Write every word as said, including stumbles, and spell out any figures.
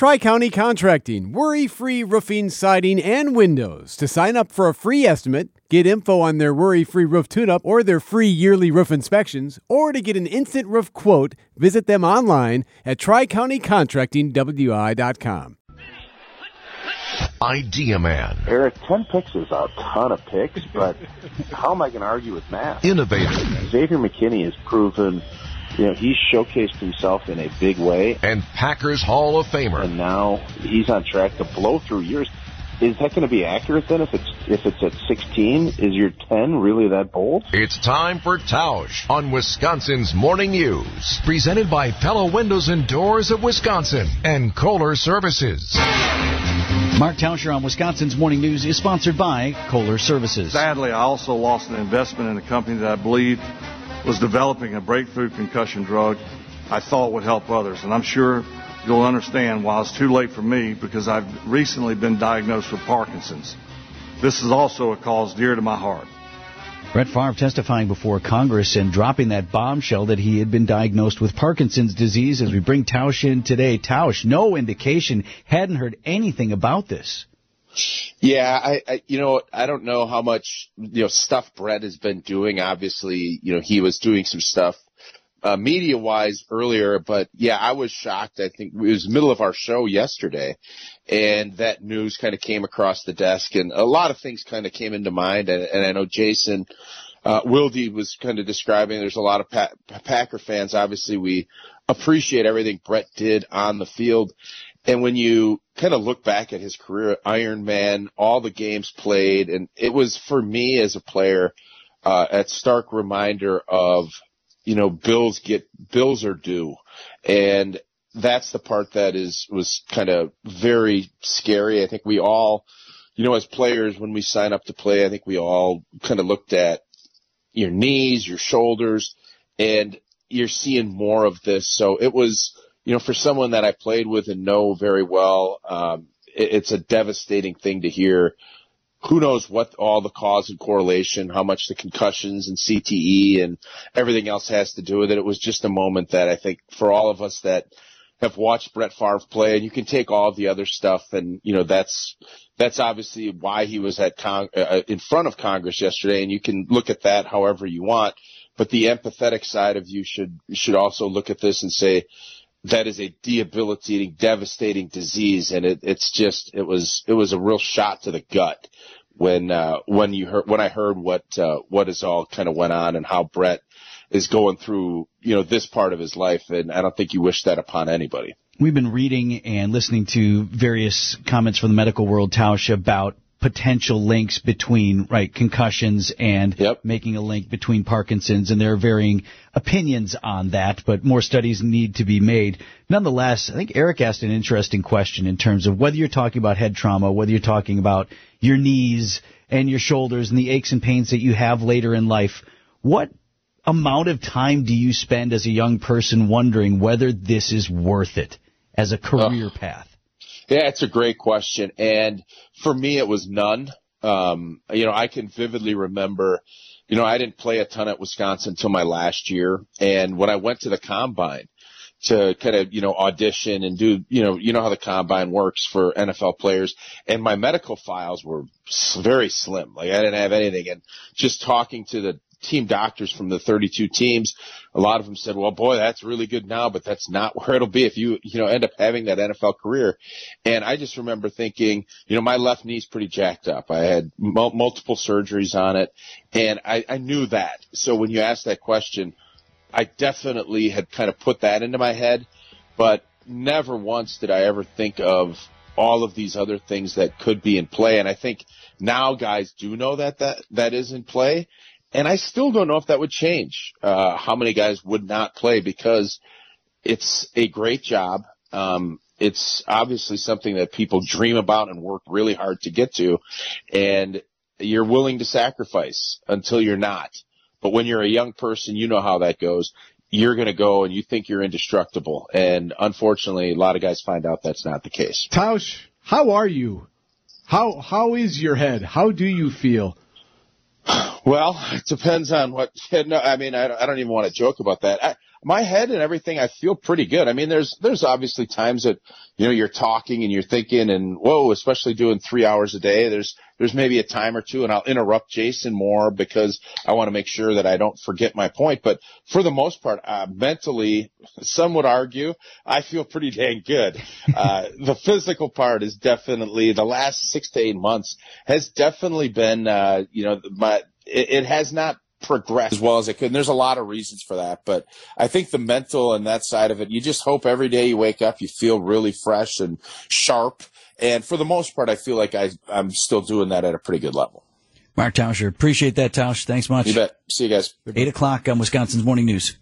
Tri-County Contracting, worry-free roofing, siding, and windows. To sign up for a free estimate, get info on their worry-free roof tune-up or their free yearly roof inspections, or to get an instant roof quote, visit them online at tri county contracting w i dot com. Idea Man. Eric, ten picks is a ton of picks, but how am I going to argue with math? Innovator. Xavier McKinney has proven, you know, he's showcased himself in a big way. And Packers Hall of Famer. And now he's on track to blow through years. Is that going to be accurate then if it's if it's at sixteen? Is your ten really that bold? It's time for Tausch on Wisconsin's Morning News. Presented by Pella Windows and Doors of Wisconsin and Kohler Services. Mark Tauscher on Wisconsin's Morning News is sponsored by Kohler Services. Sadly, I also lost an investment in a company that I believed was developing a breakthrough concussion drug I thought would help others. And I'm sure you'll understand why it's too late for me, because I've recently been diagnosed with Parkinson's. This is also a cause dear to my heart. Brett Favre testifying before Congress and dropping that bombshell that he had been diagnosed with Parkinson's disease. As we bring Tausch in today, Tausch, no indication, hadn't heard anything about this. Yeah, I, I, you know, I don't know how much, you know, stuff Brett has been doing. Obviously, you know, he was doing some stuff uh, media-wise earlier, but yeah, I was shocked. I think it was the middle of our show yesterday, and that news kind of came across the desk, and a lot of things kind of came into mind. And, and I know Jason uh, Wilde was kind of describing. There's a lot of pa- Packer fans. Obviously, we appreciate everything Brett did on the field. And when you kind of look back at his career, Iron Man, all the games played, and it was, for me as a player, uh, a stark reminder of, you know, bills get, bills are due. And that's the part that is, was kind of very scary. I think we all, you know, as players, when we sign up to play, I think we all kind of looked at your knees, your shoulders, and you're seeing more of this. So it was, you know, for someone that I played with and know very well, um, it, it's a devastating thing to hear. Who knows what all the cause and correlation, how much the concussions and C T E and everything else has to do with it. It was just a moment that I think for all of us that have watched Brett Favre play, and you can take all of the other stuff, and, you know, that's that's obviously why he was at Cong- uh, in front of Congress yesterday, and you can look at that however you want. But the empathetic side of you should should also look at this and say, that is a debilitating, devastating disease, and it, it's just it was it was a real shot to the gut when uh, when you heard when I heard what uh, what is all kind of went on and how Brett is going through, you know, this part of his life, and I don't think you wish that upon anybody. We've been reading and listening to various comments from the medical world, Tausch, about potential links between, right, concussions and yep. making a link between Parkinson's, and there are varying opinions on that, but more studies need to be made. Nonetheless, I think Eric asked an interesting question in terms of whether you're talking about head trauma, whether you're talking about your knees and your shoulders and the aches and pains that you have later in life. What amount of time do you spend as a young person wondering whether this is worth it as a career uh. path? Yeah, it's a great question. And for me, it was none. Um, you know, I can vividly remember, you know, I didn't play a ton at Wisconsin until my last year. And when I went to the combine to kind of, you know, audition and do, you know, you know how the combine works for N F L players, and my medical files were very slim. Like, I didn't have anything. And just talking to the team doctors from the thirty-two teams, a lot of them said, well, boy, that's really good now, but that's not where it'll be if you, you know, end up having that N F L career. And I just remember thinking, you know, my left knee's pretty jacked up. I had mul- multiple surgeries on it, and I, I knew that. So when you asked that question, I definitely had kind of put that into my head, but never once did I ever think of all of these other things that could be in play. And I think now guys do know that that, that is in play. And I still don't know if that would change, uh, how many guys would not play, because it's a great job. Um, it's obviously something that people dream about and work really hard to get to, and you're willing to sacrifice until you're not. But when you're a young person, you know how that goes. You're going to go and you think you're indestructible. And unfortunately, a lot of guys find out that's not the case. Tausch, how are you? How, how is your head? How do you feel? Well, it depends on what. No, I mean, I don't, I don't even want to joke about that. I, my head and everything, I feel pretty good. I mean, there's, there's obviously times that, you know, you're talking and you're thinking and whoa, especially doing three hours a day. There's, there's maybe a time or two and I'll interrupt Jason more because I want to make sure that I don't forget my point. But for the most part, uh, mentally, some would argue I feel pretty dang good. Uh, the physical part is definitely the last six to eight months has definitely been, uh, you know, my, it, it has not progress as well as it could. And there's a lot of reasons for that. But I think the mental and that side of it, you just hope every day you wake up, you feel really fresh and sharp. And for the most part, I feel like I, I'm still doing that at a pretty good level. Mark Tauscher, appreciate that, Tausch. Thanks much. You bet. See you guys. Eight o'clock on Wisconsin's Morning News.